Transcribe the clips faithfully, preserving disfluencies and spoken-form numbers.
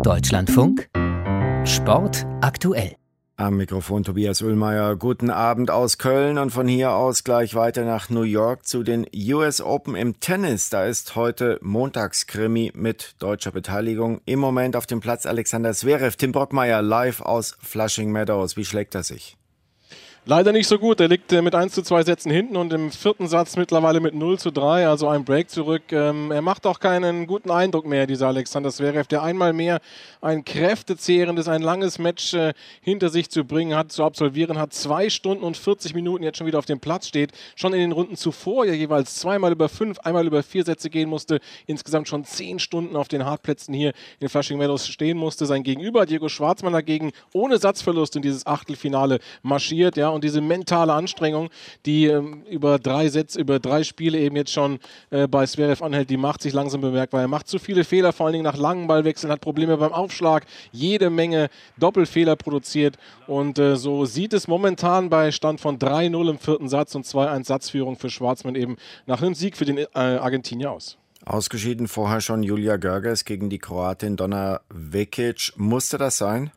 Deutschlandfunk Sport aktuell. Am Mikrofon Tobias Ullmeier. Guten Abend aus Köln und von hier aus gleich weiter nach New York zu den U S Open im Tennis. Da ist heute Montagskrimi mit deutscher Beteiligung. Im Moment auf dem Platz Alexander Zverev. Tim Brockmeier live aus Flushing Meadows. Wie schlägt er sich? Leider nicht so gut. Er liegt äh, mit eins zu zwei Sätzen hinten und im vierten Satz mittlerweile mit null zu drei, also ein Break zurück. Ähm, er macht auch keinen guten Eindruck mehr, dieser Alexander Zverev, der einmal mehr ein kräftezehrendes, ein langes Match äh, hinter sich zu bringen hat, zu absolvieren hat. Zwei Stunden und vierzig Minuten jetzt schon wieder auf dem Platz steht. Schon in den Runden zuvor ja jeweils zweimal über fünf, einmal über vier Sätze gehen musste. Insgesamt schon zehn Stunden auf den Hartplätzen hier in Flushing Meadows stehen musste. Sein Gegenüber, Diego Schwartzman dagegen, ohne Satzverlust in dieses Achtelfinale marschiert, ja. Und diese mentale Anstrengung, die ähm, über drei Sätze, über drei Spiele eben jetzt schon äh, bei Zverev anhält, die macht sich langsam bemerkbar. Er macht zu viele Fehler, vor allen Dingen nach langen Ballwechseln, hat Probleme beim Aufschlag, jede Menge Doppelfehler produziert und äh, so sieht es momentan bei Stand von drei null im vierten Satz und zwei eins Satzführung für Schwartzman eben nach einem Sieg für den äh, Argentinier aus. Ausgeschieden vorher schon Julia Görges gegen die Kroatin Donna Vekic. Musste das sein?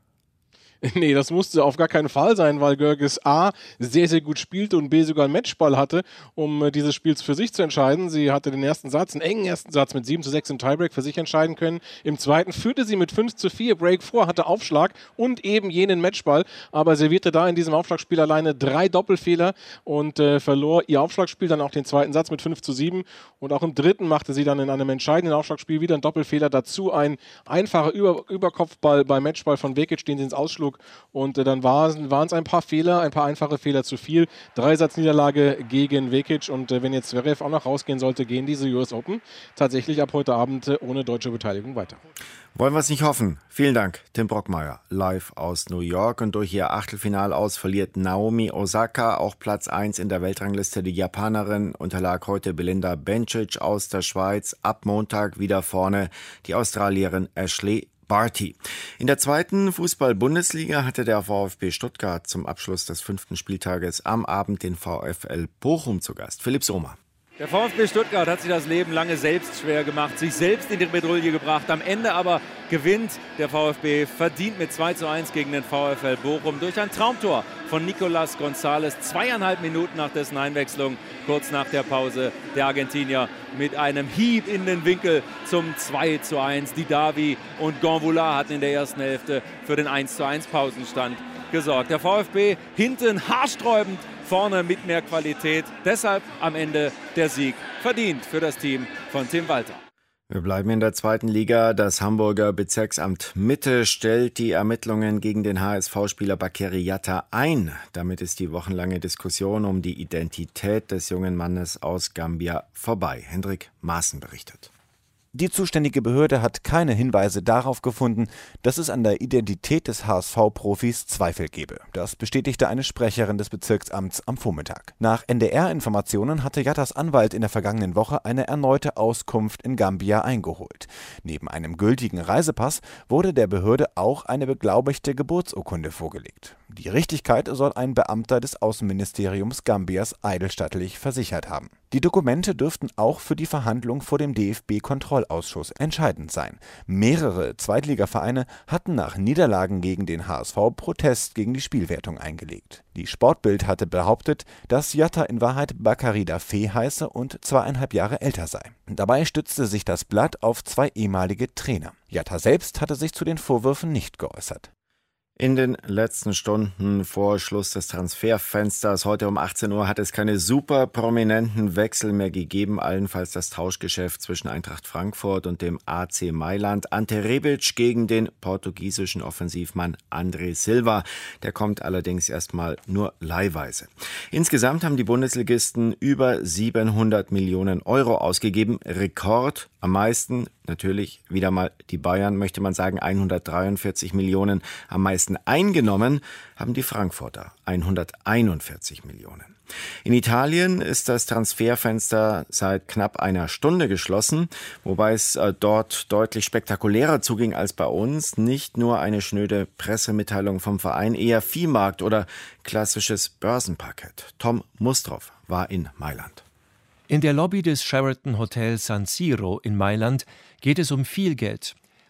Nee, das musste auf gar keinen Fall sein, weil Görges A sehr, sehr gut spielte und B sogar einen Matchball hatte, um äh, dieses Spiel für sich zu entscheiden. Sie hatte den ersten Satz, einen engen ersten Satz mit sieben zu sechs im Tiebreak für sich entscheiden können. Im zweiten führte sie mit fünf zu vier Break vor, hatte Aufschlag und eben jenen Matchball, aber servierte da in diesem Aufschlagspiel alleine drei Doppelfehler und äh, verlor ihr Aufschlagspiel, dann auch den zweiten Satz mit fünf zu sieben und auch im dritten machte sie dann in einem entscheidenden Aufschlagspiel wieder einen Doppelfehler, dazu ein einfacher Über- Überkopfball bei Matchball von Vekic, den sie ins Ausschlug. Und äh, dann waren es ein paar Fehler, ein paar einfache Fehler zu viel. Dreisatzniederlage gegen Vekic. Und äh, wenn jetzt Zverev auch noch rausgehen sollte, gehen diese U S Open tatsächlich ab heute Abend äh, ohne deutsche Beteiligung weiter. Wollen wir es nicht hoffen. Vielen Dank, Tim Brockmeier, live aus New York. Und durch ihr Achtelfinal aus verliert Naomi Osaka auch Platz eins in der Weltrangliste. Die Japanerin unterlag heute Belinda Bencic aus der Schweiz. Ab Montag wieder vorne die Australierin Ashley Barty. In der zweiten Fußball-Bundesliga hatte der VfB Stuttgart zum Abschluss des fünften Spieltages am Abend den VfL Bochum zu Gast. Philipp Sommer. Der VfB Stuttgart hat sich das Leben lange selbst schwer gemacht, sich selbst in die Bredouille gebracht. Am Ende aber gewinnt der VfB verdient mit zwei zu eins gegen den VfL Bochum durch ein Traumtor von Nicolas González. Zweieinhalb Minuten nach dessen Einwechslung, kurz nach der Pause, der Argentinier mit einem Hieb in den Winkel zum zwei zu eins. Didavi und Gonvoula hatten in der ersten Hälfte für den eins zu eins Pausenstand gesorgt. Der VfB hinten haarsträubend, vorne mit mehr Qualität. Deshalb am Ende der Sieg verdient für das Team von Tim Walter. Wir bleiben in der zweiten Liga. Das Hamburger Bezirksamt Mitte stellt die Ermittlungen gegen den H S V-Spieler Bakary Yatta ein. Damit ist die wochenlange Diskussion um die Identität des jungen Mannes aus Gambia vorbei. Hendrik Maaßen berichtet. Die zuständige Behörde hat keine Hinweise darauf gefunden, dass es an der Identität des H S V-Profis Zweifel gebe. Das bestätigte eine Sprecherin des Bezirksamts am Vormittag. Nach N D R-Informationen hatte Yattas Anwalt in der vergangenen Woche eine erneute Auskunft in Gambia eingeholt. Neben einem gültigen Reisepass wurde der Behörde auch eine beglaubigte Geburtsurkunde vorgelegt. Die Richtigkeit soll ein Beamter des Außenministeriums Gambias eidesstattlich versichert haben. Die Dokumente dürften auch für die Verhandlung vor dem D F B-Kontrollausschuss entscheidend sein. Mehrere Zweitligavereine hatten nach Niederlagen gegen den H S V Protest gegen die Spielwertung eingelegt. Die Sportbild hatte behauptet, dass Yatta in Wahrheit Bakary Daffé heiße und zweieinhalb Jahre älter sei. Dabei stützte sich das Blatt auf zwei ehemalige Trainer. Yatta selbst hatte sich zu den Vorwürfen nicht geäußert. In den letzten Stunden vor Schluss des Transferfensters, heute um achtzehn Uhr, hat es keine super prominenten Wechsel mehr gegeben, allenfalls das Tauschgeschäft zwischen Eintracht Frankfurt und dem A C Mailand. Ante Rebic gegen den portugiesischen Offensivmann André Silva. Der kommt allerdings erstmal nur leihweise. Insgesamt haben die Bundesligisten über siebenhundert Millionen Euro ausgegeben. Rekord, am meisten natürlich wieder mal die Bayern, möchte man sagen, hundertdreiundvierzig Millionen. Am meisten eingenommen haben die Frankfurter, hunderteinundvierzig Millionen. In Italien ist das Transferfenster seit knapp einer Stunde geschlossen, wobei es äh, dort deutlich spektakulärer zuging als bei uns. Nicht nur eine schnöde Pressemitteilung vom Verein, eher Viehmarkt oder klassisches Börsenparkett. Tom Mustroff war in Mailand. In der Lobby des Sheraton Hotel San Siro in Mailand geht es um viel Geld.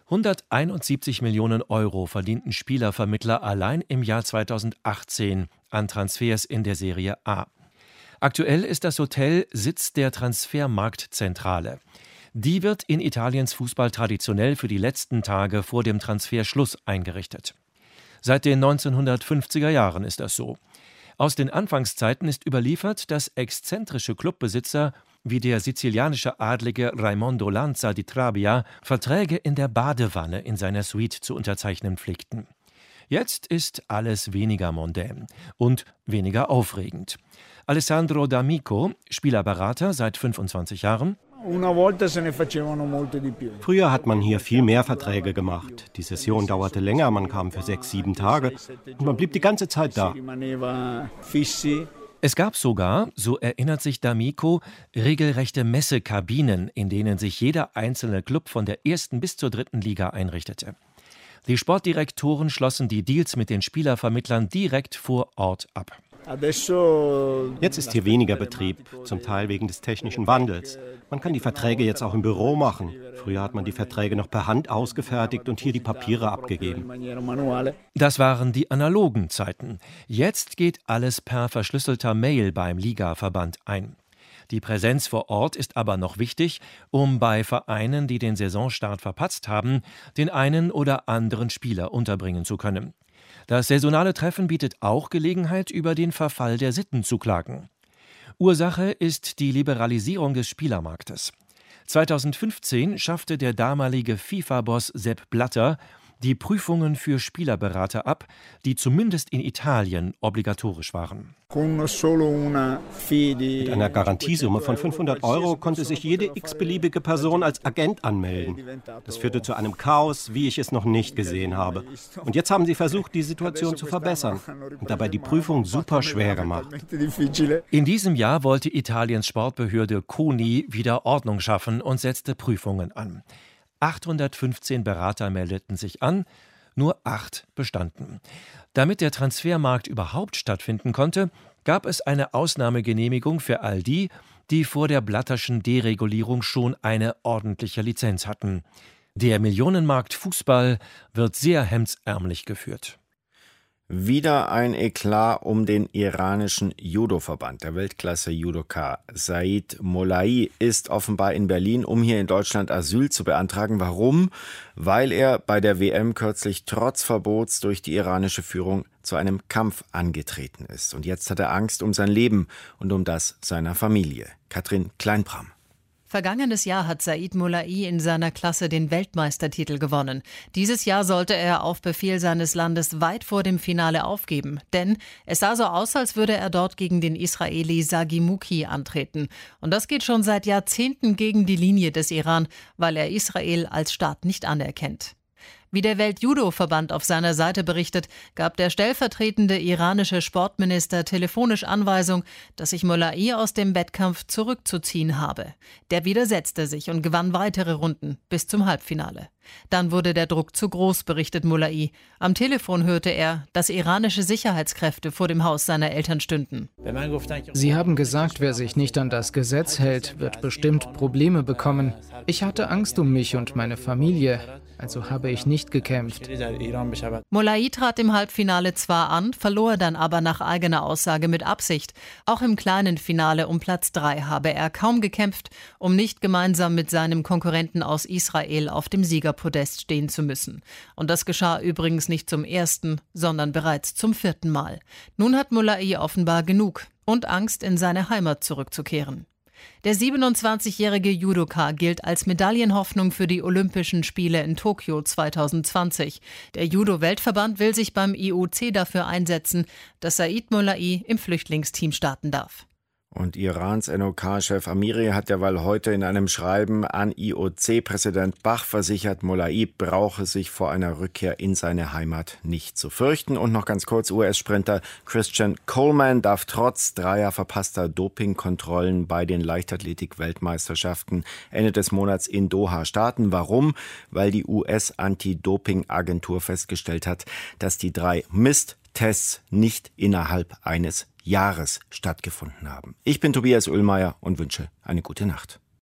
hunderteinundsiebzig Millionen Euro verdienten Spielervermittler allein im Jahr zweitausendachtzehn an Transfers in der Serie A. Aktuell ist das Hotel Sitz der Transfermarktzentrale. Die wird in Italiens Fußball traditionell für die letzten Tage vor dem Transferschluss eingerichtet. Seit den neunzehnhundertfünfziger Jahren ist das so. Aus den Anfangszeiten ist überliefert, dass exzentrische Clubbesitzer wie der sizilianische Adlige Raimondo Lanza di Trabia Verträge in der Badewanne in seiner Suite zu unterzeichnen pflegten. Jetzt ist alles weniger mondän und weniger aufregend. Alessandro D'Amico, Spielerberater seit fünfundzwanzig Jahren. Früher hat man hier viel mehr Verträge gemacht. Die Session dauerte länger, man kam für sechs, sieben Tage und man blieb die ganze Zeit da. Es gab sogar, so erinnert sich D'Amico, regelrechte Messekabinen, in denen sich jeder einzelne Club von der ersten bis zur dritten Liga einrichtete. Die Sportdirektoren schlossen die Deals mit den Spielervermittlern direkt vor Ort ab. Jetzt ist hier weniger Betrieb, zum Teil wegen des technischen Wandels. Man kann die Verträge jetzt auch im Büro machen. Früher hat man die Verträge noch per Hand ausgefertigt und hier die Papiere abgegeben. Das waren die analogen Zeiten. Jetzt geht alles per verschlüsselter Mail beim Ligaverband ein. Die Präsenz vor Ort ist aber noch wichtig, um bei Vereinen, die den Saisonstart verpatzt haben, den einen oder anderen Spieler unterbringen zu können. Das saisonale Treffen bietet auch Gelegenheit, über den Verfall der Sitten zu klagen. Ursache ist die Liberalisierung des Spielermarktes. zweitausendfünfzehn schaffte der damalige FIFA-Boss Sepp Blatter die Prüfungen für Spielerberater ab, die zumindest in Italien obligatorisch waren. Mit einer Garantiesumme von fünfhundert Euro konnte sich jede x-beliebige Person als Agent anmelden. Das führte zu einem Chaos, wie ich es noch nicht gesehen habe. Und jetzt haben sie versucht, die Situation zu verbessern und dabei die Prüfung super schwer gemacht. In diesem Jahr wollte Italiens Sportbehörde CONI wieder Ordnung schaffen und setzte Prüfungen an. achthundertfünfzehn Berater meldeten sich an, nur acht bestanden. Damit der Transfermarkt überhaupt stattfinden konnte, gab es eine Ausnahmegenehmigung für all die, die vor der Blatterschen Deregulierung schon eine ordentliche Lizenz hatten. Der Millionenmarkt Fußball wird sehr hemdsärmlich geführt. Wieder ein Eklat um den iranischen Judo-Verband. Der Weltklasse-Judoka Said Mollai ist offenbar in Berlin, um hier in Deutschland Asyl zu beantragen. Warum? Weil er bei der W M kürzlich trotz Verbots durch die iranische Führung zu einem Kampf angetreten ist. Und jetzt hat er Angst um sein Leben und um das seiner Familie. Katrin Kleinbram. Vergangenes Jahr hat Said Mollai in seiner Klasse den Weltmeistertitel gewonnen. Dieses Jahr sollte er auf Befehl seines Landes weit vor dem Finale aufgeben. Denn es sah so aus, als würde er dort gegen den Israeli Sagi Muki antreten. Und das geht schon seit Jahrzehnten gegen die Linie des Iran, weil er Israel als Staat nicht anerkennt. Wie der Weltjudo-Verband auf seiner Seite berichtet, gab der stellvertretende iranische Sportminister telefonisch Anweisung, dass sich Mollai aus dem Wettkampf zurückzuziehen habe. Der widersetzte sich und gewann weitere Runden bis zum Halbfinale. Dann wurde der Druck zu groß, berichtet Mollai. Am Telefon hörte er, dass iranische Sicherheitskräfte vor dem Haus seiner Eltern stünden. Sie haben gesagt, wer sich nicht an das Gesetz hält, wird bestimmt Probleme bekommen. Ich hatte Angst um mich und meine Familie, also habe ich nicht gekämpft. Mollai trat im Halbfinale zwar an, verlor dann aber nach eigener Aussage mit Absicht. Auch im kleinen Finale um Platz drei habe er kaum gekämpft, um nicht gemeinsam mit seinem Konkurrenten aus Israel auf dem Siegerpodest stehen zu müssen. Und das geschah übrigens nicht zum ersten, sondern bereits zum vierten Mal. Nun hat Mollai offenbar genug und Angst, in seine Heimat zurückzukehren. Der siebenundzwanzigjährige Judoka gilt als Medaillenhoffnung für die Olympischen Spiele in Tokio zweitausendzwanzig. Der Judo-Weltverband will sich beim I O C dafür einsetzen, dass Said Mollai im Flüchtlingsteam starten darf. Und Irans N O K-Chef Amiri hat derweil heute in einem Schreiben an I O C-Präsident Bach versichert, Mollai brauche sich vor einer Rückkehr in seine Heimat nicht zu fürchten. Und noch ganz kurz, U S-Sprinter Christian Coleman darf trotz dreier verpasster Dopingkontrollen bei den Leichtathletik-Weltmeisterschaften Ende des Monats in Doha starten. Warum? Weil die U S-Anti-Doping-Agentur festgestellt hat, dass die drei Mist-Tests nicht innerhalb eines Jahres stattgefunden haben. Ich bin Tobias Oehlmeier und wünsche eine gute Nacht.